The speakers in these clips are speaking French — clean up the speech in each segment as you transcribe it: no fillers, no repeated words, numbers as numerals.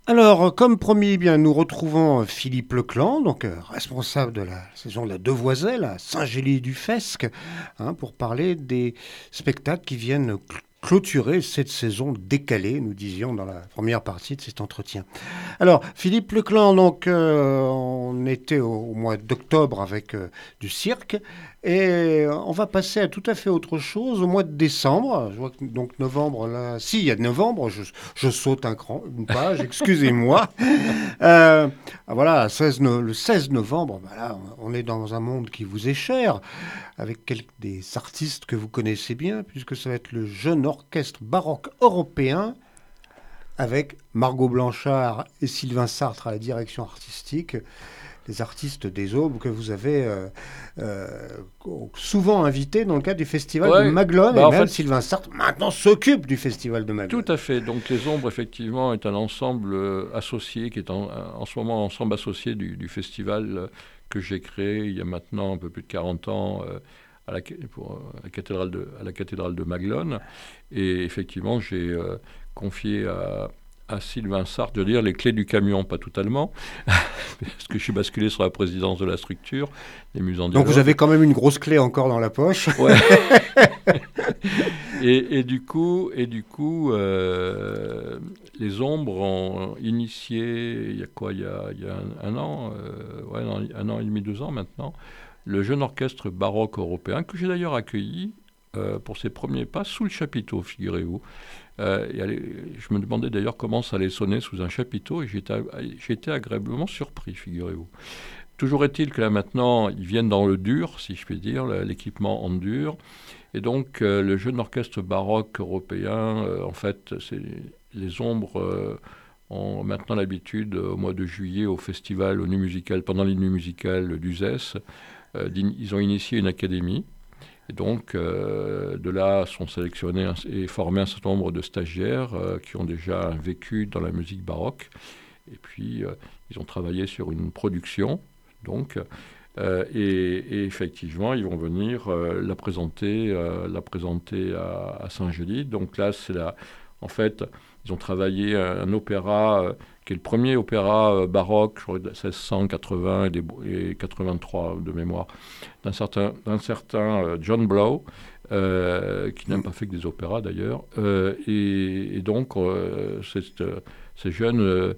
Alors, comme promis, bien, nous retrouvons Philippe Leclan, donc responsable de la saison de la Devoiselle à Saint-Gély-du-Fesque, pour parler des spectacles qui viennent clôturer cette saison décalée, nous disions dans la première partie de cet entretien. Alors, Philippe Leclan, donc, on était au mois d'octobre avec du cirque, et on va passer à tout à fait autre chose au mois de décembre. Je vois que donc novembre, là, si, il y a novembre, je saute un cran, une page, excusez-moi. Voilà, le 16 novembre, voilà, on est dans un monde qui vous est cher, avec des artistes que vous connaissez bien, puisque ça va être le jeune orchestre baroque européen avec Margot Blanchard et Sylvain Sartre à la direction artistique, les artistes des Aubes que vous avez euh, souvent invités dans le cadre du festival de Ouais, Maglone, et bah en même fait, Sylvain Sartre maintenant s'occupe du festival de tout Maglone. à fait. Donc les Ombres, effectivement, est un ensemble associé, qui est en ce moment l'ensemble associé du festival que j'ai créé il y a maintenant un peu plus de 40 ans à la cathédrale de Maglone. Et effectivement, j'ai confié à Sylvain Sartre de dire les clés du camion, pas totalement, parce que je suis basculé sur la présidence de la structure, des Muses en Donc vous avez dialogue. quand même une grosse clé encore dans la poche. Ouais. Les Ombres ont initié, il y a quoi, il y a un an, ouais, un an et demi, 2 ans maintenant, le jeune orchestre baroque européen, que j'ai d'ailleurs accueilli pour ses premiers pas sous le chapiteau, figurez-vous. Je me demandais d'ailleurs comment ça allait sonner sous un chapiteau, et j'ai été agréablement surpris, figurez-vous. Toujours est-il que là maintenant, ils viennent dans le dur, si je puis dire, l'équipement en dur. Et donc, le jeune orchestre baroque européen, en fait, les Ombres ont maintenant l'habitude, au mois de juillet, au festival, au Nu Musical, pendant les nuits musicales d'Uzès, ils ont initié une académie. Et donc, de là sont sélectionnés et formés un certain nombre de stagiaires qui ont déjà vécu dans la musique baroque. Et puis, ils ont travaillé sur une production. Donc, et effectivement, ils vont venir la présenter à Saint-Gély. Donc là, en fait, ils ont travaillé un opéra qui est le premier opéra baroque, je crois, de 1680 et 83 de mémoire, d'un certain John Blow, qui n'a pas fait que des opéras d'ailleurs. Et donc, ces jeunes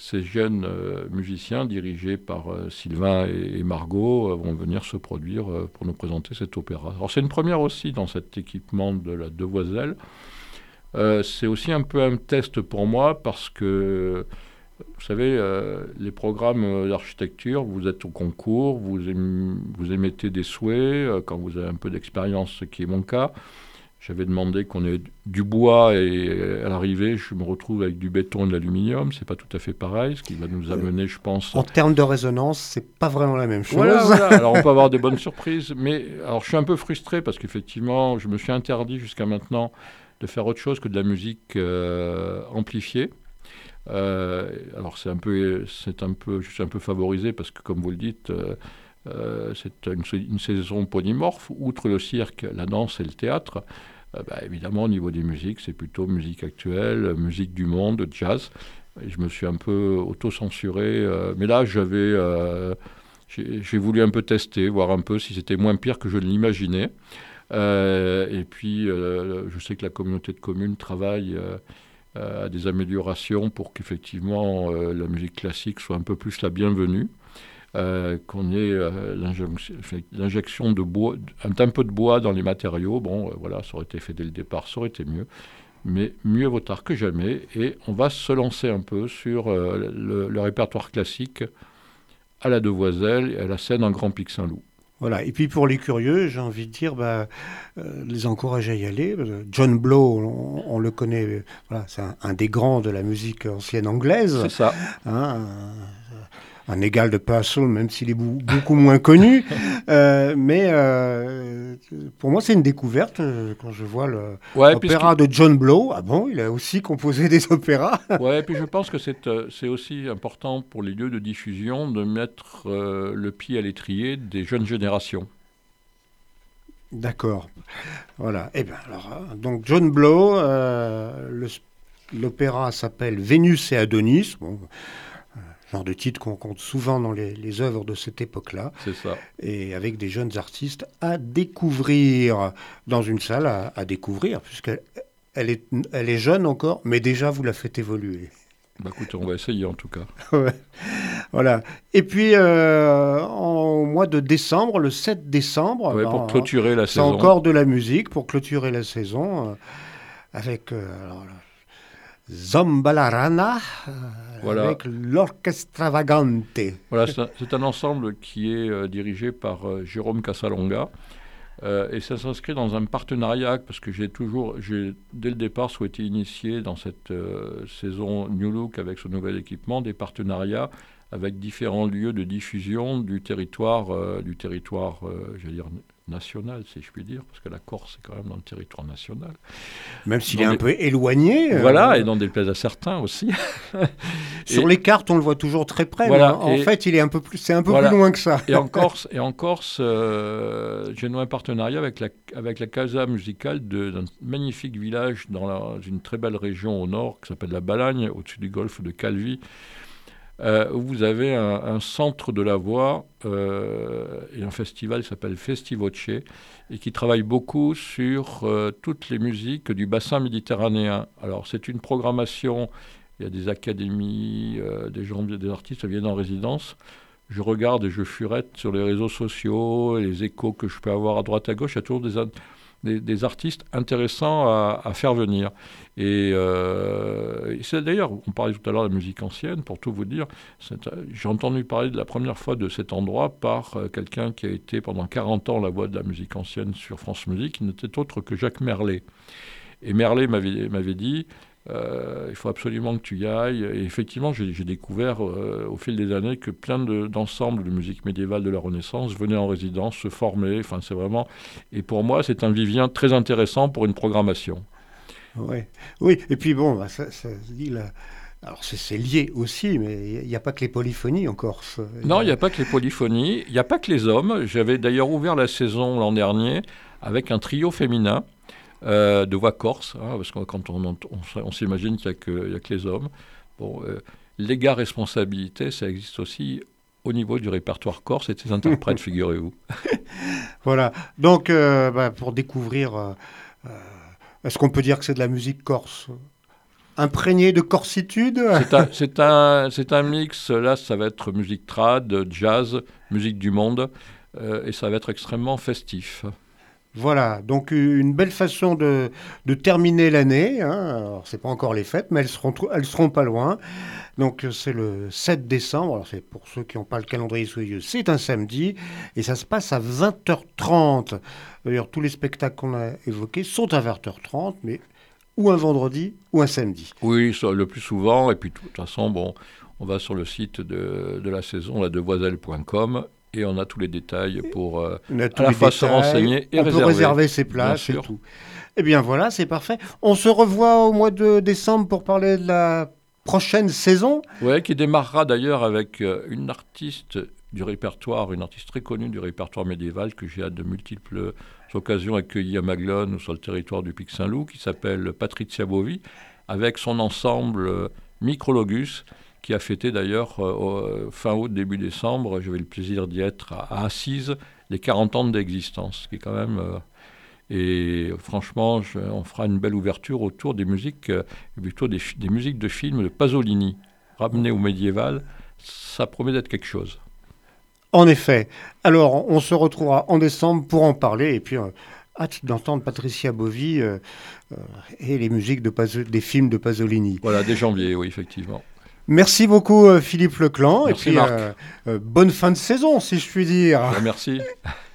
musiciens dirigés par Sylvain et Margot vont venir se produire pour nous présenter cet opéra. Alors c'est une première aussi dans cet équipement de la Devoiselle. C'est aussi un peu un test pour moi parce que, vous savez, les programmes d'architecture, vous êtes au concours, vous émettez des souhaits quand vous avez un peu d'expérience, ce qui est mon cas. J'avais demandé qu'on ait du bois et à l'arrivée, je me retrouve avec du béton et de l'aluminium. C'est pas tout à fait pareil, ce qui va nous amener, je pense. En termes de résonance, c'est pas vraiment la même Voilà, chose. voilà. Alors on peut avoir des bonnes surprises, mais alors je suis un peu frustré parce qu'effectivement, je me suis interdit jusqu'à maintenant de faire autre chose que de la musique amplifiée. Alors je suis un peu favorisé parce que, comme vous le dites, c'est une saison polymorphe. Outre le cirque, la danse et le théâtre, évidemment, au niveau des musiques, c'est plutôt musique actuelle, musique du monde, jazz. Et je me suis un peu auto-censuré. Mais là, j'ai voulu un peu tester, voir un peu si c'était moins pire que je ne l'imaginais. Et puis, je sais que la communauté de communes travaille à des améliorations pour qu'effectivement la musique classique soit un peu plus la bienvenue. Qu'on ait l'injection de bois, un peu de bois dans les matériaux. Bon, voilà, ça aurait été fait dès le départ, ça aurait été mieux. Mais mieux vaut tard que jamais. Et on va se lancer un peu sur le répertoire classique à la Devoiselle et à la scène en Grand Pic Saint-Loup. Voilà. Et puis pour les curieux, j'ai envie de dire, les encourager à y aller. John Blow, on le connaît, voilà, c'est un des grands de la musique ancienne anglaise, C'est ça. hein, un égal de Purcell, même s'il est beaucoup moins connu. Mais pour moi, c'est une découverte quand je vois Ouais, l'opéra de John Blow. Ah bon, il a aussi composé des opéras. ouais, puis je pense que c'est aussi important pour les lieux de diffusion de mettre le pied à l'étrier des jeunes générations. D'accord. Voilà. Eh bien, alors, donc John Blow, L'opéra s'appelle Vénus et Adonis. Bon, genre de titre qu'on compte souvent dans les œuvres de cette époque-là. C'est ça. Et avec des jeunes artistes à découvrir dans une salle à découvrir, puisqu'elle est jeune encore, mais déjà vous la faites évoluer. Bah écoute, on va essayer en tout cas. Ouais. Voilà. Et puis, au mois de décembre, le 7 décembre, Ouais, pour clôturer la c'est saison. encore de la musique pour clôturer la saison avec alors, Zambalarana, Voilà. avec l'Orchestravagante. Voilà, c'est un ensemble qui est dirigé par Jérôme Casalonga. Et ça s'inscrit dans un partenariat, parce que j'ai dès le départ souhaité initier dans cette saison New Look avec ce nouvel équipement des partenariats avec différents lieux de diffusion du territoire, j'allais dire national, si je puis dire, parce que la Corse est quand même dans le territoire national. Même s'il est un peu éloigné. Voilà, et n'en déplaise à certains aussi. Sur les cartes, on le voit toujours très près, voilà, mais en fait, c'est un peu plus loin que ça. Et en Corse, j'ai noué un partenariat avec la Casa Musicale d'un magnifique village dans une très belle région au nord qui s'appelle la Balagne, au-dessus du golfe de Calvi, où vous avez un centre de la voix et un festival qui s'appelle Festivoce et qui travaille beaucoup sur toutes les musiques du bassin méditerranéen. Alors c'est une programmation, il y a des académies, des artistes viennent en résidence. Je regarde et je furette sur les réseaux sociaux, les échos que je peux avoir à droite à gauche, il y a toujours des artistes intéressants à faire venir. Et c'est d'ailleurs, on parlait tout à l'heure de la musique ancienne, pour tout vous dire, j'ai entendu parler de la première fois de cet endroit par quelqu'un qui a été pendant 40 ans la voix de la musique ancienne sur France Musique, qui n'était autre que Jacques Merlet. Et Merlet m'avait dit, il faut absolument que tu y ailles. Et effectivement, j'ai découvert au fil des années que plein d'ensembles de musique médiévale de la Renaissance venaient en résidence, se former. Enfin, c'est vraiment... Et pour moi, c'est un vivien très intéressant pour une programmation. Ouais. Oui, et puis bon, ça se dit là. Alors c'est lié aussi, mais il n'y a pas que les polyphonies en Corse. Non, il n'y a pas que les polyphonies, il n'y a pas que les hommes. J'avais d'ailleurs ouvert la saison l'an dernier avec un trio féminin de voix corse, hein, parce que quand on s'imagine qu'il n'y a que les hommes. Bon, l'égard responsabilité, ça existe aussi au niveau du répertoire corse et de ses interprètes, figurez-vous. Voilà, donc pour découvrir... est-ce qu'on peut dire que c'est de la musique corse imprégnée de corsitude? C'est un mix, là ça va être musique trad, jazz, musique du monde, et ça va être extrêmement festif. Voilà, donc une belle façon de terminer l'année. Hein. Alors, c'est pas encore les fêtes, mais elles seront pas loin. Donc, c'est le 7 décembre. Alors, c'est pour ceux qui n'ont pas le calendrier sous les yeux, c'est un samedi. Et ça se passe à 20h30. D'ailleurs, tous les spectacles qu'on a évoqués sont à 20h30, mais ou un vendredi ou un samedi. Oui, le plus souvent. Et puis, de toute façon, bon, on va sur le site de la saison, ladevoiselle.com. Et on a tous les détails pour à la fois se renseigner et réserver. On peut réserver ses places et tout. Eh bien voilà, c'est parfait. On se revoit au mois de décembre pour parler de la prochaine saison. Oui, qui démarrera d'ailleurs avec une artiste du répertoire, une artiste très connue du répertoire médiéval que j'ai à de multiples occasions accueilli à Maglone ou sur le territoire du Pic Saint-Loup, qui s'appelle Patricia Bovi, avec son ensemble Micrologus, qui a fêté d'ailleurs fin août, début décembre, j'avais le plaisir d'y être à Assise, les 40 ans d'existence, qui est quand même... et franchement, on fera une belle ouverture autour des musiques, plutôt des musiques de films de Pasolini, ramenées au médiéval, ça promet d'être quelque chose. En effet. Alors, on se retrouvera en décembre pour en parler, et puis... hâte d'entendre Patricia Bovi et les musiques des films de Pasolini. Voilà, dès janvier, oui, effectivement. Merci beaucoup Philippe Leclan. Merci, et puis Marc. Bonne fin de saison, si je puis dire. Merci.